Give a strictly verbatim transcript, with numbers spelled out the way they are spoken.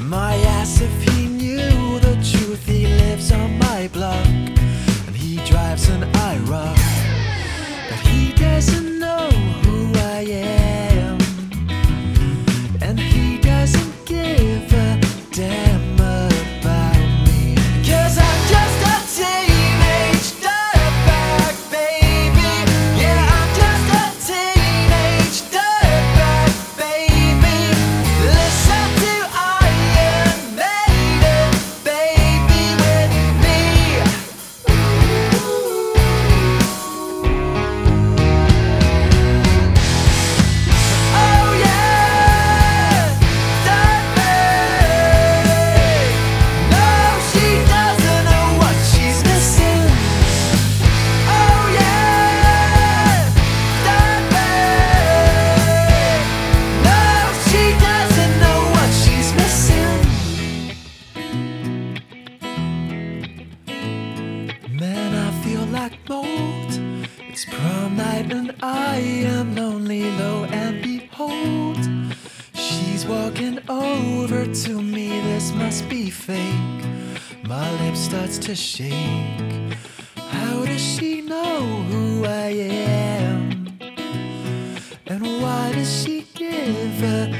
My ass, if he knew the truth, he lives on my block and he drives an IROC, but he doesn't know who I am, and he doesn't give a damn about me, 'cause I'm just a teenage dirtbag, baby. Yeah, I'm just a teenage dirtbag, baby. Listen to Iron Maiden, baby, with me. Oh yeah, dirtbag. No, she doesn't know what she's missing. Oh yeah, dirtbag. No, she doesn't know what she's missing. Man, I feel like mold. It's prom night and I am lonely, lo and behold, she's walking over to me. This must be fake. My lip starts to shake. How does she know who I am? And why does she give a